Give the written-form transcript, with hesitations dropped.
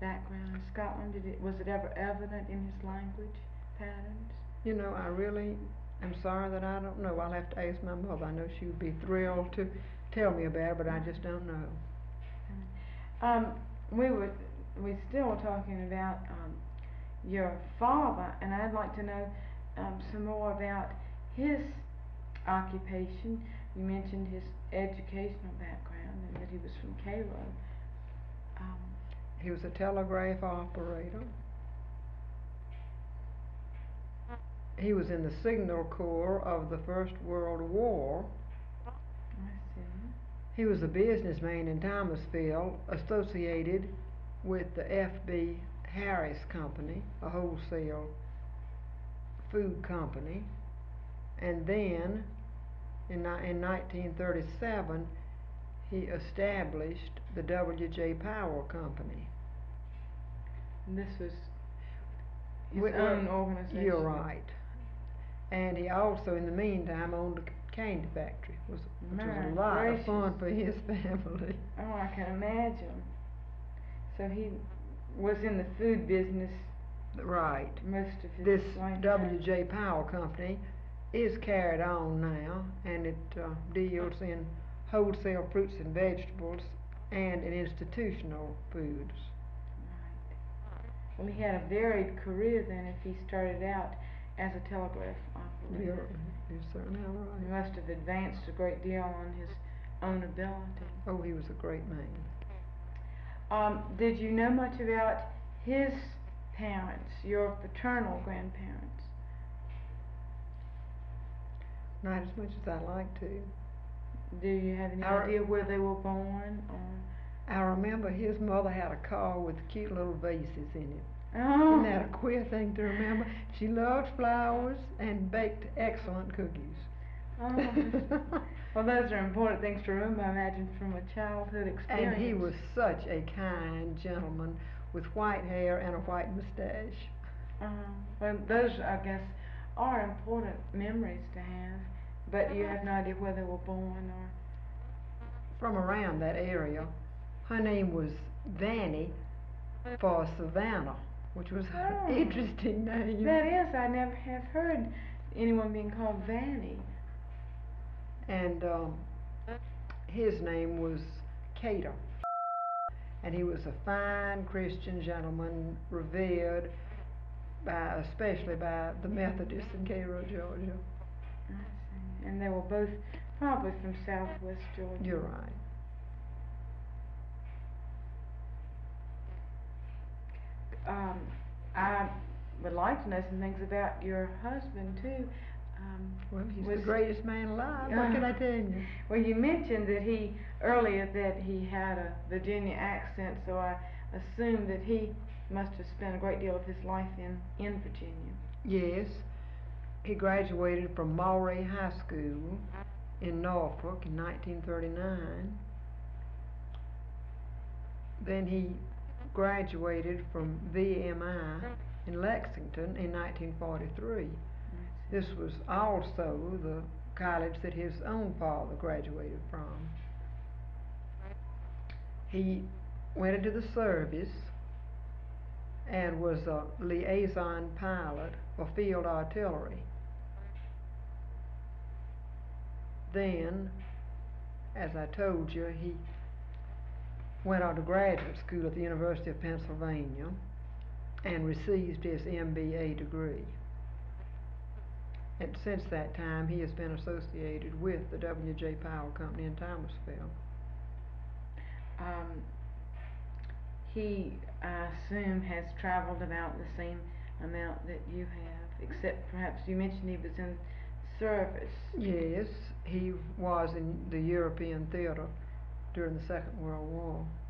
background in Scotland? Was it ever evident in his language patterns? You know, I really am sorry that I don't know. I'll have to ask my mother. I know she would be thrilled to tell me about it, but I just don't know. Um, we still talking about your father, and I'd like to know some more about his occupation. You mentioned his educational background and that he was from Cairo. Um, He was a telegraph operator. He was in the Signal Corps of the First World War. I see. He was a businessman in Thomasville, associated with the F.B. Harris Company, a wholesale food company. And then, in 1937, he established the W.J. Powell Company. And this was his own organization. You're right. And he also, in the meantime, owned a candy factory, which was a lot of fun for his family. Oh, I can imagine. So he was in the food business. Right. Most of his This lifetime. W.J. Powell Company is carried on now, and it deals in wholesale fruits and vegetables and in institutional foods. Right. Well, he had a varied career then if he started out as a telegraph operator. You're certainly right. He must have advanced a great deal on his own ability. Oh, he was a great man. Did you know much about his parents, your paternal grandparents? Not as much as I'd like to. Do you have any idea where they were born? Or? I remember his mother had a car with cute little vases in it. Oh. Isn't that a queer thing to remember? She loved flowers and baked excellent cookies. Oh. Well, those are important things to remember, I imagine, from a childhood experience. And he was such a kind gentleman with white hair and a white mustache. Well, those, I guess, are important memories to have, but you have no idea where they were born or... From around that area. Her name was Vannie for Savannah, which was an interesting name. That is, I never have heard anyone being called Vannie. And his name was Cater. And he was a fine Christian gentleman, revered especially by the Methodists in Cairo, Georgia. I see. And they were both probably from Southwest Georgia. You're right. I would like to know some things about your husband too. Well, he's the greatest man alive. What can I tell you? Well, you mentioned that earlier that he had a Virginia accent, so I assume that he must have spent a great deal of his life in Virginia. Yes. He graduated from Maury High School in Norfolk in 1939. Then he graduated from VMI in Lexington in 1943. This was also the college that his own father graduated from. He went into the service and was a liaison pilot for field artillery. Then, as I told you, he went on to graduate school at the University of Pennsylvania and received his MBA degree. And since that time, he has been associated with the W.J. Powell Company in Thomasville. He, I assume, has traveled about the same amount that you have, except perhaps you mentioned he was in service. Yes, he was in the European theater during the Second World War.